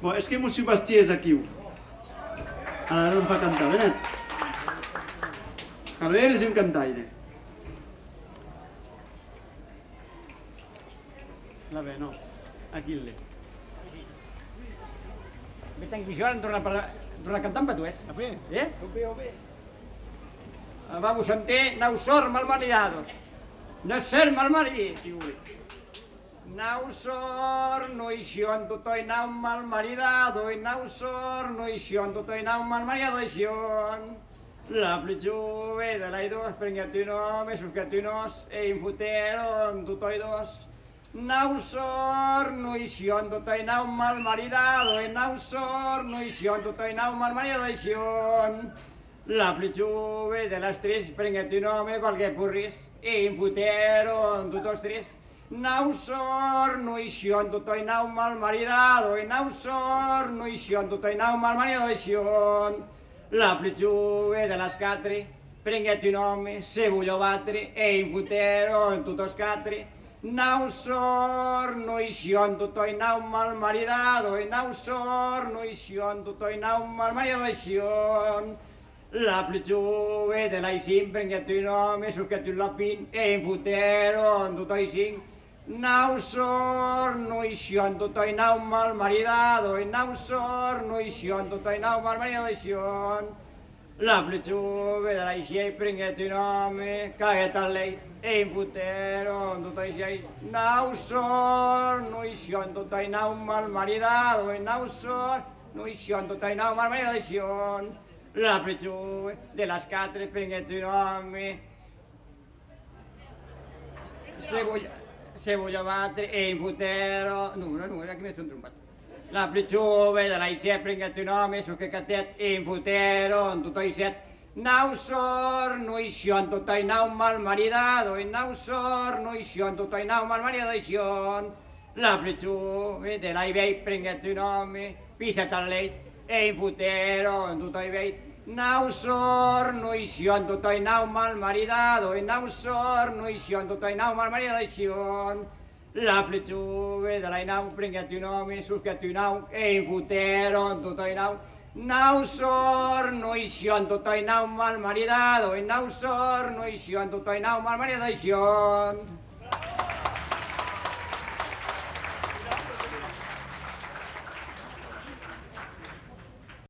Però és que mos subesties aquí. Ara no em fa cantar, venet? A veure, és un cantaire. La ve, no. Aquí l'he. Bé, tanqui jo, ara em torna a cantar amb patuès. A fer? Ho bé. Vamos a ante, nau sor malmaridados. No ser malmaridados. Nau sor, no ixion, tutoi nau malmaridado, y nau sor, no ixion, tutoi nau malmaridado, ixion. La plijuve de l'aidos, prengatino, mesuscatinos, e infuteron, tutoi dos. Nau sor, no ixion, tutoi nau malmaridado, y nau sor, no ixion, tutoi nau malmaridado, ixion. La plijuve de las tres, prengatino, me valgue purris, e infuteron, tutos tres. Nausor, no ixion, tutoi nau malmaridado, y nausor, no ixion, tutoi nau malmaridado, ixion. La plijuve de las catre, prengueti un home, se voglio batre, e infutero en tutos catre. Nausor, no ixion, tutoi nau malmaridado, y nausor, no ixion, tutoi nau malmaridado, ixion. La plijuve de l'aisim, prengueti un home, susqueti un lapin, e infutero en tutoi cinc. Nausor, no ixion, tutoi nau malmaridado, y nausor, no ixion, tutoi nau malmaridado, ixion. La plijuve de l'aixei, prengueti un home, caguet al leit, e infutero, tutoi seis. Nausor, no ixion, tutoi nau malmaridado, y nausor, no ixion, tutoi nau malmaridado, ixion. La plijuve de las catre, prengueti un home, se voglio battere e infutero. No, era che mi sono trombato. La plijuve de l'aixei, prengueti un home, su che catet, e infutero, en tutoi set. Nausor, no ixion, tutoi nau malmaridado, y nausor, no ixion, tutoi nau malmaridado, ixion. La plijuve de l'aivei, prengueti un home, pisat al leit, e infutero, en tutoi veit. Nausor, no ixion, tutoi nau malmaridado, y nausor, no ixion, tutoi nau malmaridado, ixion. La plijuve de l'ainau, prengueti un home, susqueti un au, e infutero, en tutoi nau. Nausor, no ixion, tutoi nau malmaridado, y nausor, no ixion, tutoi nau malmaridado, ixion.